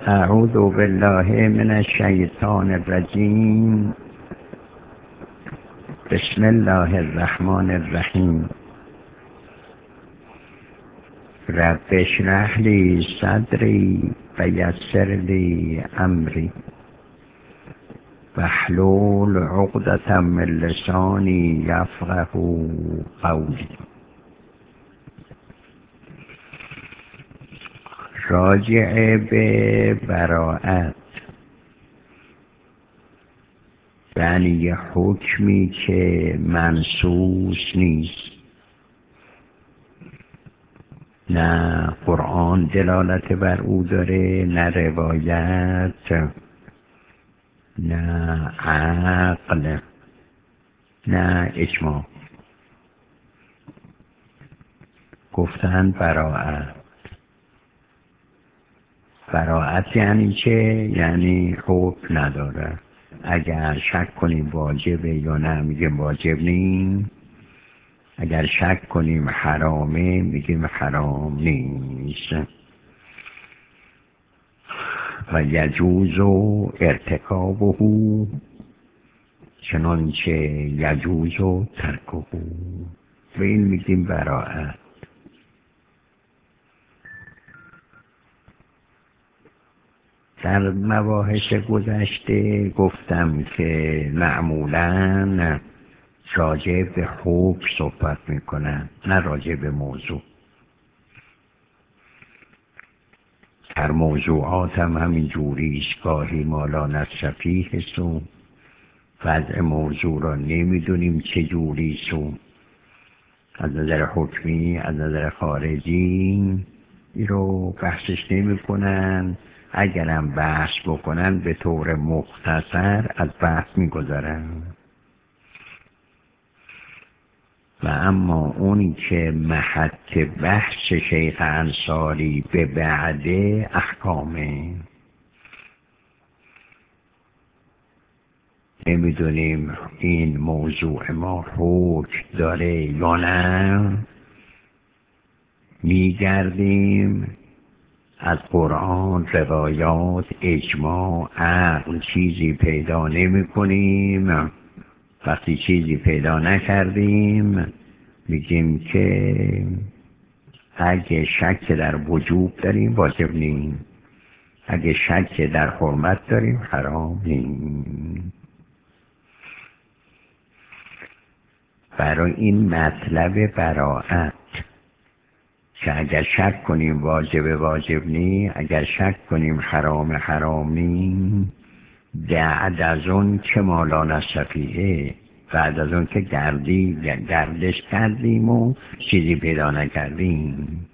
اعوذ بالله من الشیطان الرجیم. بسم الله الرحمن الرحیم. رب اشرح لی صدری و یسر لی امری واحلل عقدة من لسانی یفقهوا قولی. راجع به براءت، یعنی حکمی که منصوص نیست، نه قرآن دلالت بر او داره، نه روایت، نه عقل، نه اجماع. گفتن براءت یعنی چه؟ یعنی حکم نداره. اگر شک کنیم واجبه یا نه میگیم واجب نیست، اگر شک کنیم حرامه میگیم حرام نیست. و یجوز ارتکابه چنانچه یجوز ترکه، و این میگیم براءت. در مباحث گذشته گفتم که معمولاً راجع به حکم صحبت میکنن، نه راجع به موضوع. در موضوعات هم همین جوریست، گاهی مالا نصفیه است و وضع موضوع را نمیدونیم چه جوریست و از نظر حکمی، از نظر خارجی این رو بحثش نمی کنن. اگرم بحث بکنن به طور مختصر از بحث می گذارن. و اما اونی که محط بحث شیخ انصاری به بعد احکامه، نمیدونیم این موضوع ما حکم داره یا نه، میگردیم از قرآن، روایات، اجماع، عقل چیزی پیدا نمی کنیم. وقتی چیزی پیدا نکردیم میگیم که اگه شک در وجوب داریم واجب نیم، اگه شک در حرمت داریم حرام نیم. برای این مطلب براءت که اگر شک کنیم واجب نی، اگر شک کنیم حرام نی، بعد از اون که مالا نصفیه، بعد از اون که گردش کردیم و چیزی پیدا نکردیم،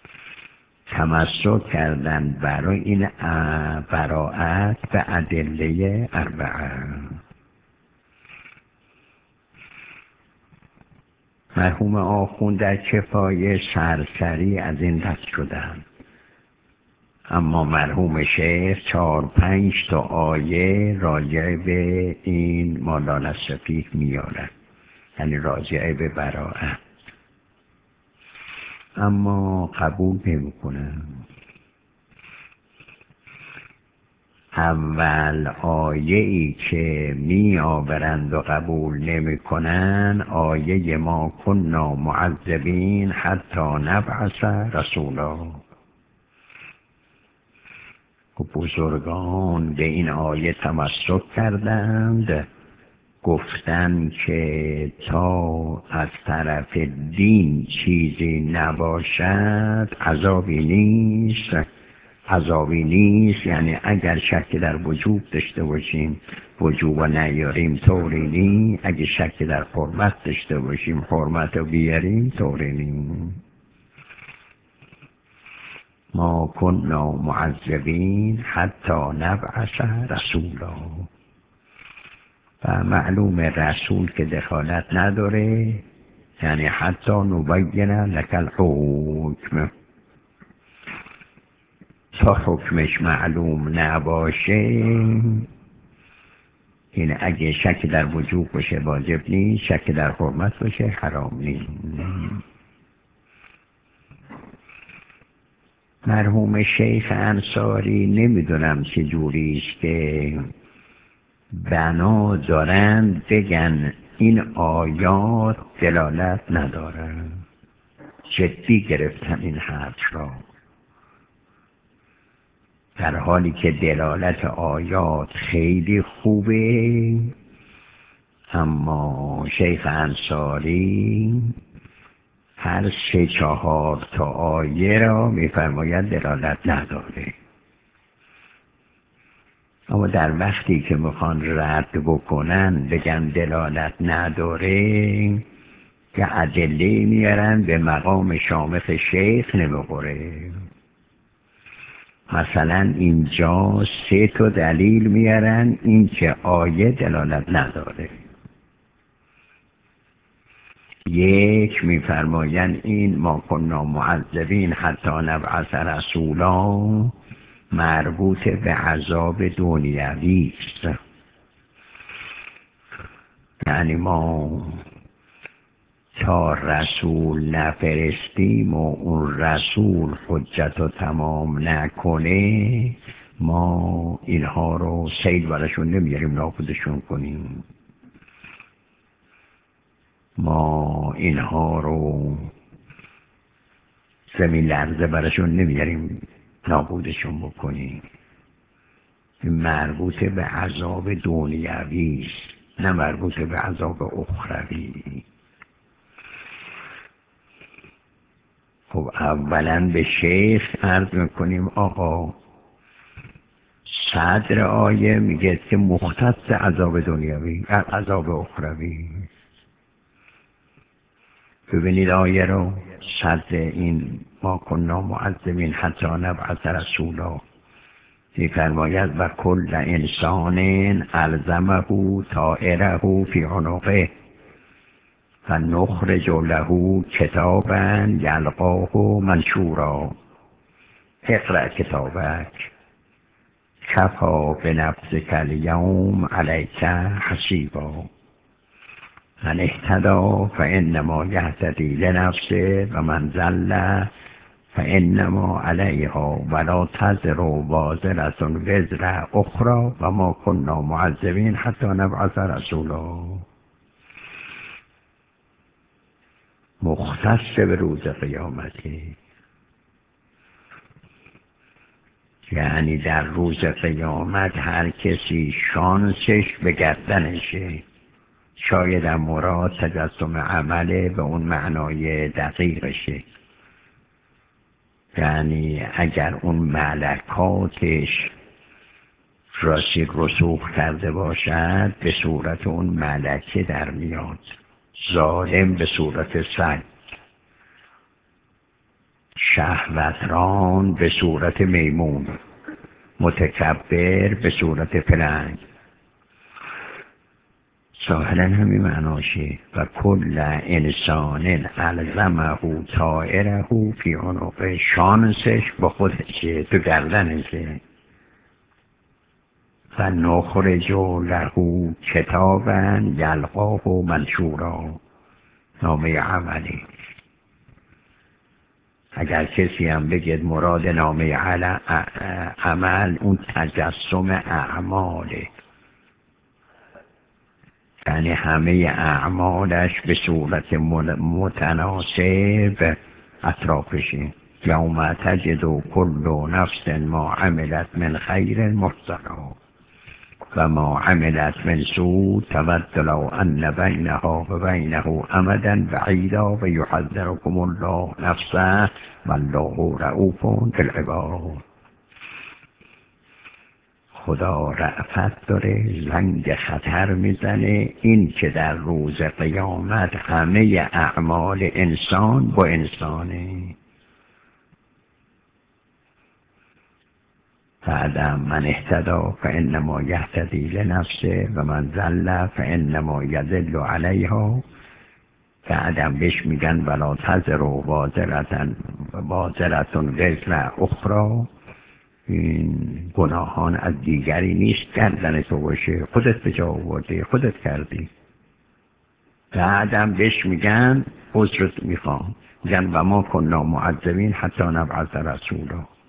تمسک کردن برای این براءت به ادله اربعه. مرحوم آخوند در کفایه سرسری از این دست شدن، اما مرحوم شیخ 4-5 تا آیه راجع به این مالا نصفیه میاره، یعنی راجع به براءت، اما قبول نمی‌کنن. اول آیه‌ای که می آورند و قبول نمی کنن آیه ما کنا معذبین حتی نبعث رسولا. بزرگان به این آیه تمسک کردند، گفتند که تا از طرف دین چیزی نباشد عذابی نیست. یعنی اگر شک در وجوب داشته باشیم وجوب نیاریم طوری نی، اگر شک در حرمت داشته باشیم حرمت رو بیاریم طوری نی. ما کنا معذبین حتی نبعث رسولا. و معلوم رسول که دخالت نداره، یعنی حتی نبین لک الحکم، تا حکمش معلوم نباشه، این اگه شک در وجوب باشه واجب نیست، شک در حرمت باشه حرام نیست. مرحوم شیخ انصاری نمیدونم چجوری است که بنا دارند بگن این آیات دلالت ندارن. جدی گرفتن این حرف را، در حالی که دلالت آیات خیلی خوبه، اما شیخ انصاری هر 3-4 تا آیه را میفرماید دلالت نداره. اما در وقتی که میخوان رد بکنن بگن دلالت نداره، که ادله میارن به مقام شامخ شیخ نمیخوره. مثلا اینجا 3 تا دلیل میارن این که آیه دلالت نداره. یک، میفرمایند این ما کنا معذبین حتی نبعث رسولا مربوط به عذاب دنیوی است. یعنی ما تا رسول نفرستیم و اون رسول حجت رو تمام نکنه، ما اینها رو سیل برشون نمیاریم نابودشون کنیم. ما اینها رو زمین لرزه برشون نمیاریم نابودشون بکنیم. مربوط به عذاب دنیوی است، نه مربوط به عذاب اخروی. خب اولا به شیخ عرض میکنیم آقا صدر آیه میگه که مختص عذاب دنیوی عذاب اخروی. ببینید آیه رو، صدر این ما کنا معذبین حتی نبعث رسولا میفرماید و کل انسان الزمه طائره فی عنقه فنخرج له کتابا یلقاه منشورا اقرأ کتابک کفی بنفسک الیوم علیک حسیبا من اهتدی فانما یهتدی لنفسه و من ضل فانما علیها ولا تزر وازرة وزر اخرى و ما کنا معذبین حتی نبعث رسولا. مختص به روز قیامتی، یعنی در روز قیامت هر کسی شانسش به گردنشه. شاید مراد تجسم عمله به اون معنای دقیقشه، یعنی اگر اون ملکاتش راسخ رسوخ کرده باشد به صورت اون ملکه در میاد، ظالم به صورت سگ، شهوتران به صورت میمون، متکبر به صورت پلنگ. ظاهرا همین معناشه. و کل انسان الزمه طائره فی عنقه، شانسش با خودشه، تو گردنشه. و نخرج له کتابا یلقاه منشورا، نامه عملی. اگر کسی هم بگید مراد نامه عمل اون تجسم اعماله، یعنی همه اعمالش به صورت متناسب اطرافشه. یوم تجد کل نفس ما عملت من خیر محضرا و ما عملت من سوء تود لو ان بینها و بینه امدا بعیدا و یحذرکم الله نفسه والله رؤوف بالعباد. خدا رأفت داره، زنگ خطر میزنه این که در روز قیامت همه اعمال انسان با انسانه. بعدم من اهتدی فانما یهتدی لنفسه و من ضل فانما یضل علیها. بعدم بهش میگن ولا تزر وازرة وزر اخرى. این گناهان از دیگری نیست گردن تو باشه، خودت به جا آوردی، خودت کردی. بعدم بهش میگن عذرت میخوام، میگن و ما کنا معذبین حتی نبعث رسولا.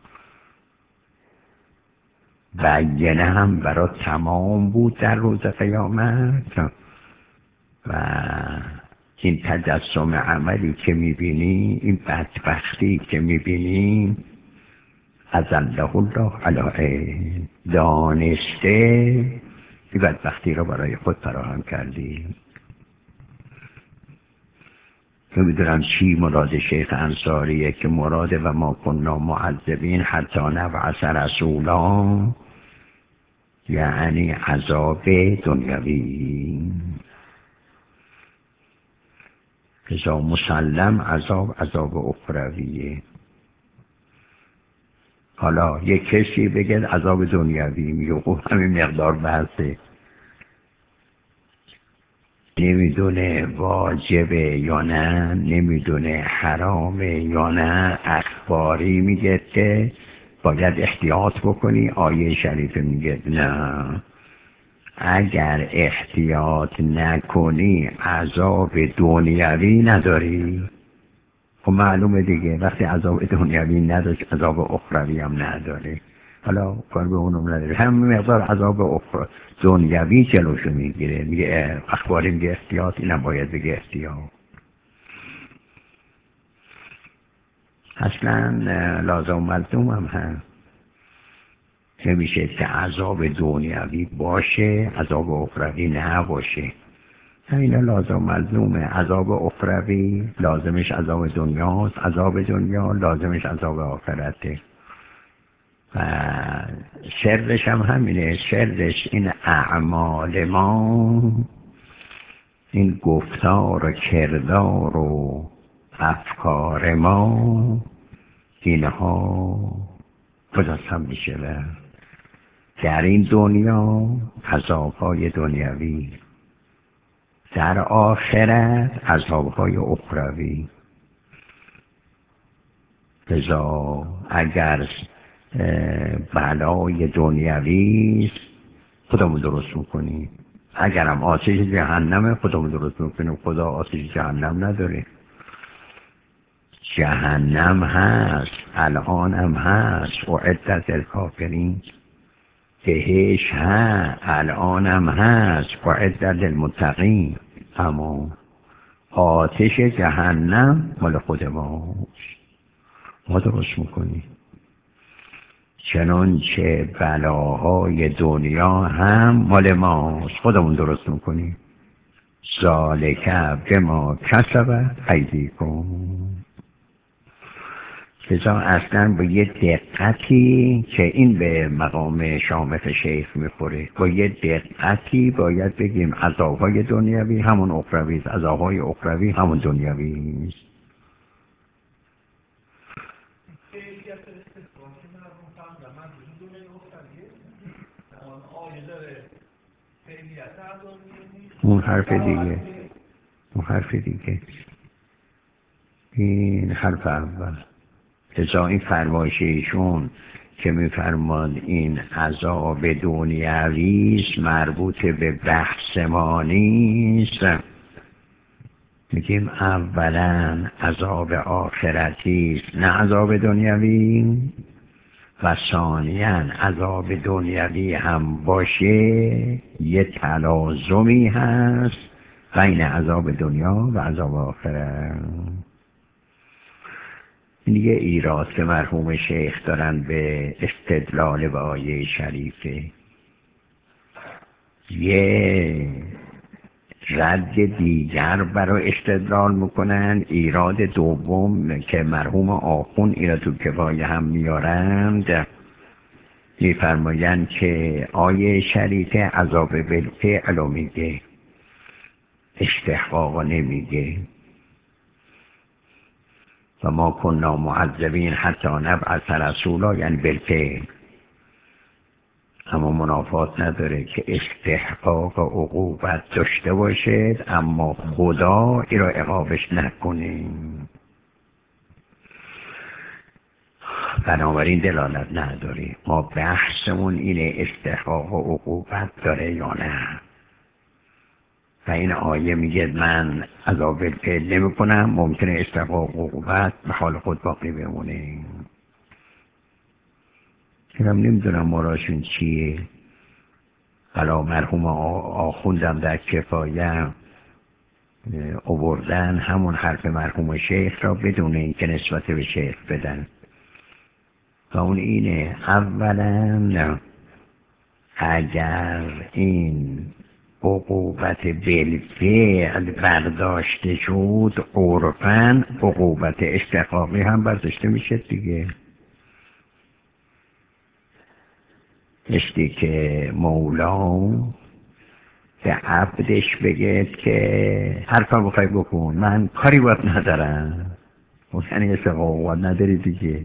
بیانه هم برای تمام بود در روز قیامت و این تجسم عملی که میبینی، این بدبختی که میبینی، از الله علیه دانسته این بدبختی رو برای خود فراهم کردی. نمیدونم چی مراد شیخ انصاریه که مراد و ما کنا معذبین حتی نبعث رسولا، یعنی عذاب دنیوی. ازا مسلم عذاب اخرویه. حالا یک کسی بگه عذاب دنیوی، میگه خب همین مقدار بحثه، نمیدونه واجبه یا نه، نمیدونه حرامه یا نه، اخباری میگه که باید احتیاط بکنی. آیه شریفه میگه نه، اگر احتیاط نکنی عذاب دنیوی نداری. خب معلومه دیگه، وقتی عذاب دنیوی نداشت عذاب اخروی هم نداره. حالا کار به اونم نداره، همین مقدار عذاب دنیوی جلوشو میگیره. میگه اخباری میگه احتیاط، اینم باید بگه احتیاط. اصلا لازم ملزوم هم هست، نمیشه که عذاب دنیوی باشه عذاب اخروی نباشه. اینا لازم ملزومه. عذاب اخروی لازمش عذاب دنیاست، عذاب دنیا لازمش عذاب آخرته. و سرش هم همینه، سرش این اعمال ما، این گفتار و کردار و افکار ما، اینها مجسم میشه در این دنیا عذابهای دنیوی، در آخرت عذابهای اخروی. لذا اگر بلای دنیوی خودمون درست میکنیم، اگرم آتش جهنم خودمون درست میکنیم. خدا آتش جهنم نداره. جهنم هست، الان هم هست، اعدت للکافرین. بهش هست، الان هم هست، اعدت للمتقین. اما آتش جهنم مال خود ماست، ما درست میکنیم. چنانچه بلاهای دنیا هم مال ماست، خودمون درست میکنیم. ذالک بما کسبت ایدیکم. لذا اصلا با یه دقتی که این به مقام شامت شیخ میخوره، با یه دقتی باید بگیم عذابهای دنیوی همون اخروی است، عذابهای اخروی همون دنیوی است. اون حرف دیگه، اون حرف دیگه، این حرف اول. لذا این فرمایش ایشون که میفرماد این عذاب دنیویست مربوط به بحث ما نیست. میگیم اولا عذاب آخرتیست نه عذاب دنیوی، و ثانیاً عذاب دنیوی هم باشه یه تلازمی هست بین عذاب دنیا و عذاب آخرت. این یه ایراد که مرحوم شیخ دارن به استدلال به آیه شریفه. یه رد دیگر برای استدلال میکنن. ایراد دوم که مرحوم آخون اینا تو کفایه هم میارند، میفرمایند که آیه شریفه عذاب بالفعل میگه، استحقاق نمیگه. و ما کنا معذبین حتی نبعث رسولا، یعنی بالفعل. اما منافات نداره که استحقاق عقوبت داشته باشد اما خدا این را عقابش نکنه. بنابراین دلالت نداره. ما بحثمون اینه استحقاق عقوبت داره یا نه. و این آیه میگه من عذاب بالفعل نمی کنم، ممکنه استحقاق عقوبت به حال خود باقی بمونه. اینم نمیدونم مراشون چیه. حالا مرحوم آخوندم در کفایه آوردن همون حرف مرحوم شیخ را بدون اینکه نسبت به شیخ بدن و اون اینه: اولا اگر این عقوبت بالفعل برداشته شد عرفاً عقوبت استحقاقی هم برداشته میشه دیگه. مثلی که مولا به عبدش بگه که هر کار بخوای بکن من کاری باید ندارم، یعنی استحقاق نداری دیگه.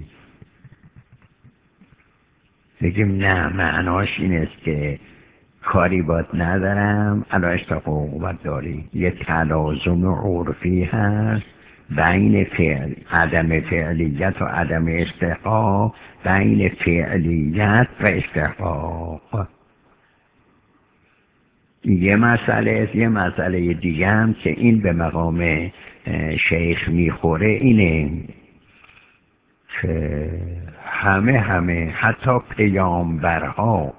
بگیم نه، معناش این است که کاری باید ندارم الا استحقاق داری. یه تلازم عرفی هست بین عدم فعلیت و عدم استحقاق، بین فعلیت و استحقاق. یه مسئله دیگه هم که این به مقام شیخ میخوره اینه که همه حتی پیامبرها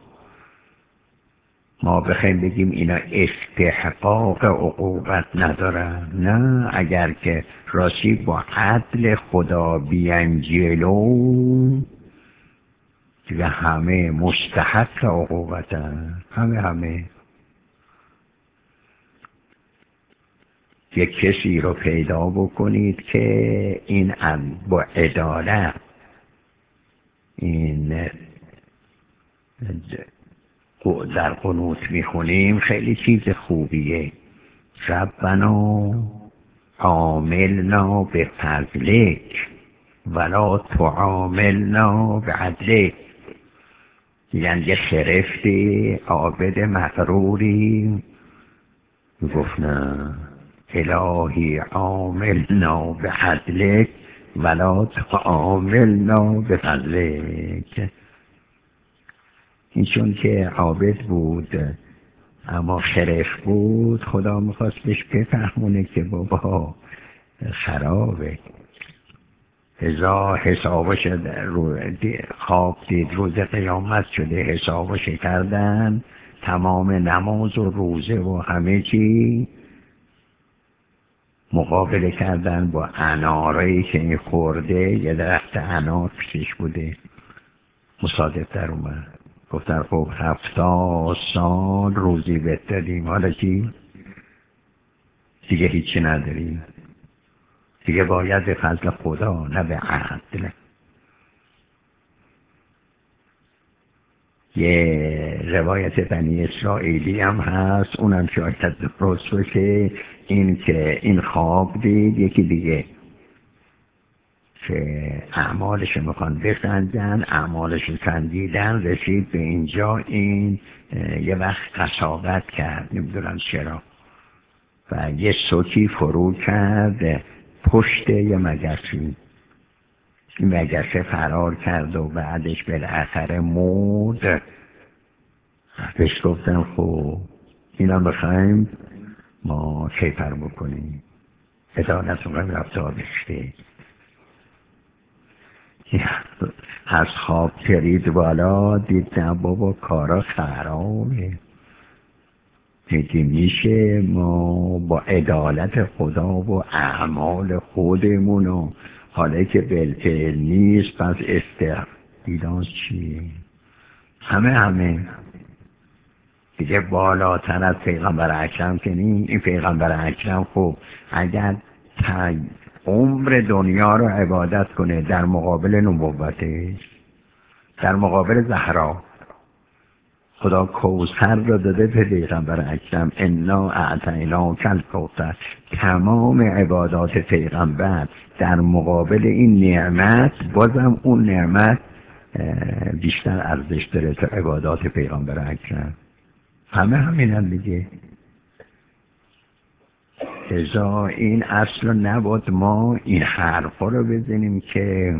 ما بخوایم بگیم اینا استحقاق عقوبت ندارن، نه، اگر که راستی با عدل خدا بیان جلو دیگه همه مستحق عقوبتن. همه یک کسی رو پیدا بکنید که این با عدالت این در قنوت میخونیم خیلی چیز خوبیه. ربنا عاملنا به فضلک ولا تعاملنا به عدلک. یعنی یه خرفتی عابد مغروری گفت نه الهی عاملنا به عدلک ولا تعاملنا به فضلک. این چون که عابد بود اما خرف بود، خدا میخواست بهش بفهمونه که بابا خرابه. حسابش خواب دید روز قیامت شده، حسابش کردن تمام نماز و روزه و همه چی مقابله کردن با انارایی که این خورده. یه درخت انار پیشش بوده، مصادف در اومد. گفتن خب 70 سال روزی بهت دادیم، حالا چی؟ دیگه هیچی نداریم، دیگه باید به فضل خدا نه به عدل. یه روایت بنی اسرائیلی هم هست، اونم شاید درست باشه، این که این خواب دید یکی دیگه که اعمالش میخوان بسنجن، اعمالش سنجیدن، رسید به اینجا این یه وقت قصاوت کرد، نمیدونم چرا، و یه سوکی فرو کرد پشت یه مگسی. این مگسه فرار کرد و بعدش بالاخره مرد. بهش گفتم خب اینا بخوایم ما کیفر بکنیم، عدالت رو رفتار بشته. از خواب پرید بالا، دید نه بابا کارا خرابه. میگه میشه ما با عدالت خدا و اعمال خودمون و حالا که بالفعل نیست پس استقبیلان چیه؟ همه دیگه بالاتر از پیغمبر اکرم که نیم. این پیغمبر اکرم خب اگر عمر دنیا رو عبادت کنه در مقابل نبوتش، در مقابل زهرا، خدا کوثر رو داده به پیغمبر اکرم، انا اعطیناک الکوثر. تمام عبادات پیغمبر در مقابل این نعمت، بازم اون نعمت بیشتر ارزش داره تا عبادات پیغمبر اکرم. همینن دیگه. ازا این اصل نبود ما این حرفا رو بزنیم که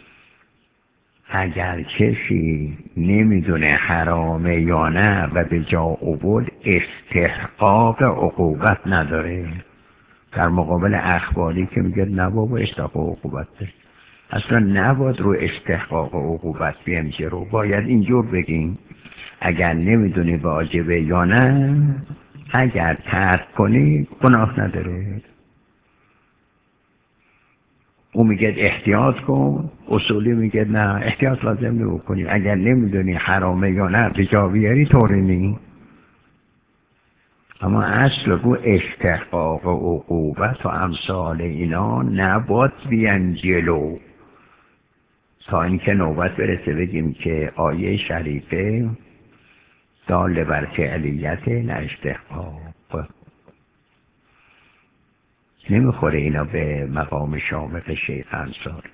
اگر کسی نمیدونه حرامه یا نه و به جا آورد استحقاق عقوبت نداره، در مقابل اخباری که میگه نه بابا استحقاق عقوبت داره. اصلا نباید رو استحقاق و عقوبت بیم جلو. باید اینجور بگیم اگر نمیدونی واجبه یا نه، اگر ترک کنی گناه نداره. او میگه احتیاط کن، اصولی میگه نه احتیاط لازم نمی کنی. اگر نمیدونی حرامه یا نه به جا بیاری طوری نی. اما اصل رو استحقاق و عقوبت و امثال اینا نباید بیان جلو تا اینکه نوبت برسه بگیم که آیه شریفه دال بر فعلیت نه استحقاق. نمیخوره اینا به مقام شامخ شیخ انصاری.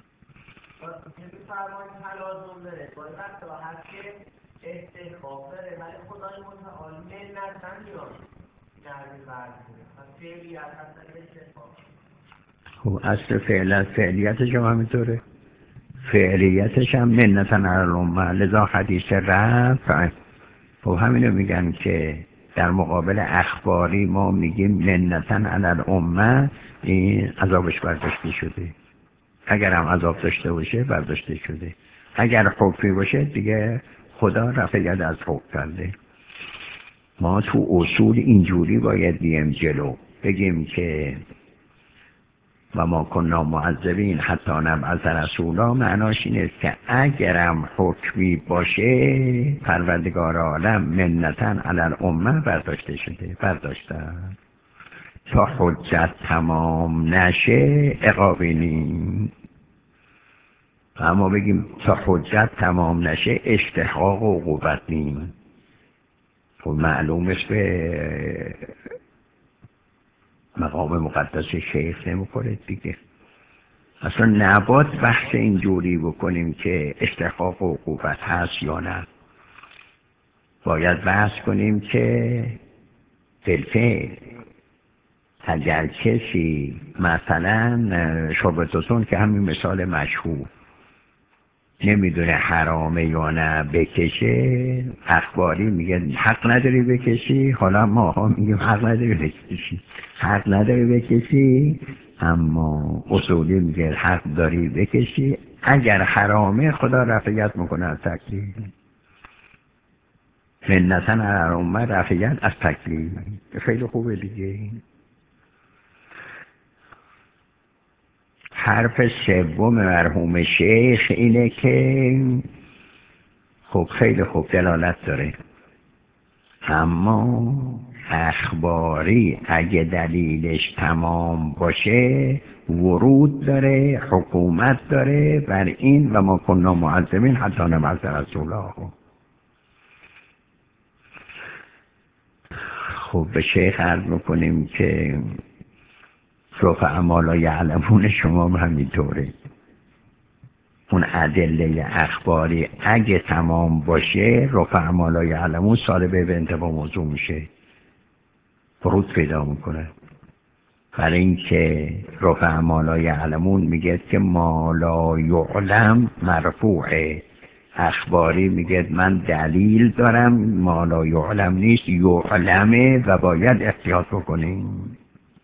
فرمایید تلازم داره باید وقت را هست که استحقاق داره ولی خدای متعال منتن یا نرمی برده و فعلیت هست در استحقاق. خب اصل فعلیتش هم همینطوره، فعلیتش هم منتن علی الامه، لذا حدیث رفع. خب همینو میگن که در مقابل اخباری ما میگیم منتن علی الامه، این عذابش برداشته شده. اگر هم عذاب داشته باشه برداشته شده. اگر حکمی باشه دیگه خدا رفع ید از حکم کرده. ما تو اصول اینجوری باید بیم جلو، بگیم که و ما کنا معذبین حتی نبعث رسولا، معناش این است که اگرم حکمی باشه پروردگار عالم منتن علی الامه برداشته شده، برداشتن تا حجت تمام نشه عقابی نیم. اما بگیم تا حجت تمام نشه استحقاق و عقوبت نیم. خب معلومش به مقام مقدس شیخ نمیخوره دیگه. اصلا نباید بحث اینجوری بکنیم که استحقاق و عقوبت هست یا نه. باید بحث کنیم که بالفعل اگر کسی مثلا شربتوتون که همین مثال مشهور نمیدونه حرامه یا نه بکشه، اخباری میگه حق نداری بکشی، حالا ما میگیم حق نداری بکشی، حق نداری بکشی، اما اصولی میگه حق داری بکشی. اگر حرامه خدا رفعیت میکنه از تکلیف، منتن علی الامه رفعیت از تکلیف. خیلی خوبه دیگه. حرف سوم مرحوم شیخ اینه که خب خیلی خوب دلالت داره، اما اخباری اگه دلیلش تمام باشه ورود داره، حکومت داره بر این و ما کنا معذبین حتی نبعث رسولا. خب به شیخ عرض میکنیم که رفع ما لا یعلمون شما هم همینطوره. اون ادله اخباری اگه تمام باشه رفع ما لا یعلمون سالبه به انتباه موضوع میشه، ورود پیدا میکنه. برای اینکه رفع ما لا یعلمون میگه که ما لا یعلم مرفوعه، اخباری میگه من دلیل دارم ما لا یعلم نیست یعلمه و باید احتیاط بکنیم.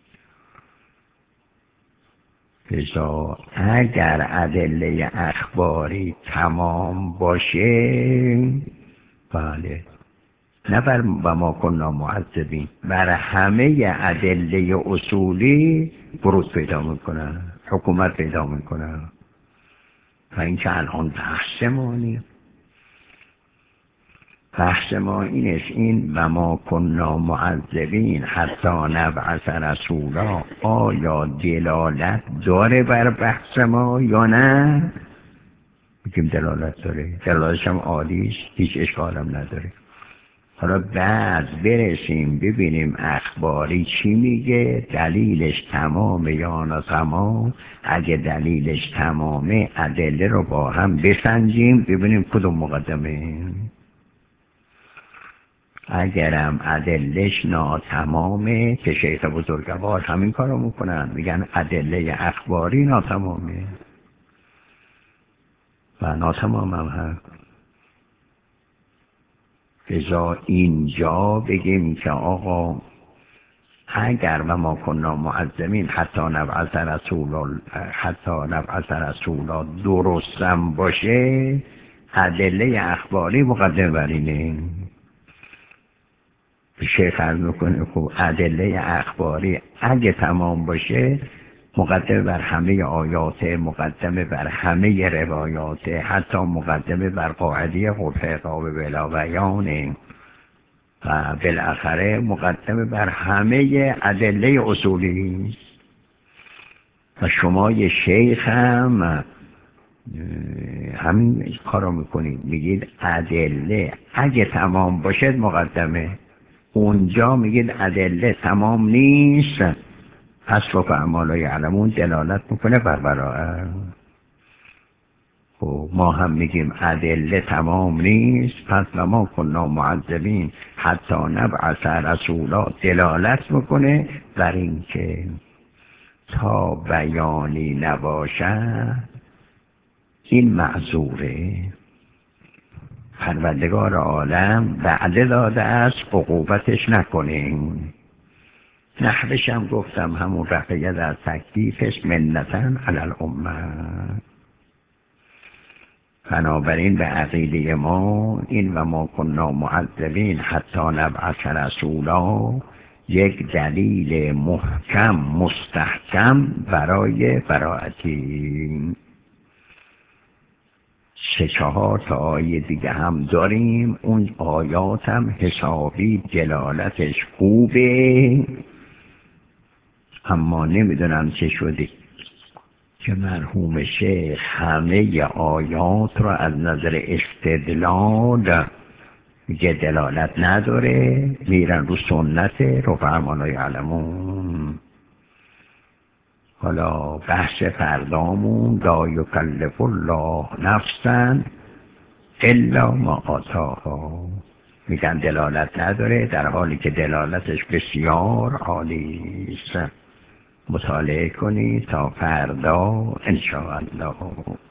بذار اگر ادله اخباری تمام باشه، بله، نه بر و ما کنا معذبین، بر همه ادله اصولی ورود پیدا میکنن، حکومت پیدا میکنن. و این که الان بحث ما این است، این و ما کنا معذبین حتی نبعث رسولا آیا دلالت داره بر بحث ما یا نه؟ بگیم دلالت داره، دلالتش هم عالیست، هیچ اشکالم نداره. حالا بعد برسیم ببینیم اخباری چی میگه، دلیلش تمامه یا نه تمام. اگه دلیلش تمامه ادله رو با هم بسنجیم ببینیم کدوم مقدمه. اگرم ادلش ناتمامه که شیخ بزرگوار همین کارو میکنن، میگن ادله اخباری ناتمامه و ناتمام هم هست. لذا اینجا بگیم که آقا اگر و ما کنا معذبین حتی نبعث رسولا درستم باشه، ادله اخباری مقدم بر اینه. شیخ عرض میکنه خب ادله اخباری اگه تمام باشه مقدمه بر همه آیات، مقدمه بر همه روایات، حتی مقدمه بر قاعده خلق بلا بیانه و بالاخره مقدمه بر همه ادله اصولی. و شما یه شیخ هم همین کارو میکنید، میگید ادله اگه تمام باشه مقدمه، اونجا میگید ادله تمام نیست، پس رو فعمالا یعلمون دلالت میکنه بر براءت. خب ما هم میگیم ادله تمام نیست، پس ما کنا معذبین حتی نبعث رسولا دلالت میکنه بر این که تا بیانی نباشه این معذوره. پروردگار عالم وعده داده است عقوبتش نکنین. نحوش هم گفتم همون رفعه در تکلیفش منتن علی الامه. بنابراین به عقیده ما این و ما کنا معذبین حتی نبعث رسولا یک دلیل محکم مستحکم برای براءتی. 3-4 تا آیه دیگه هم داریم، اون آیات هم حسابی دلالتش خوبه، اما نمیدونم چه شده که مرحوم شیخ همه آیات رو از نظر استدلال میگه دلالت نداره، میرن رو سنت رو فرمانا یعلمون. حالا بحث فردامون لا یکلف الله نفسا الا ما آتاها، میگن دلالت نداره، در حالی که دلالتش بسیار عالی است. مطالعه کنید تا فردا انشاءالله.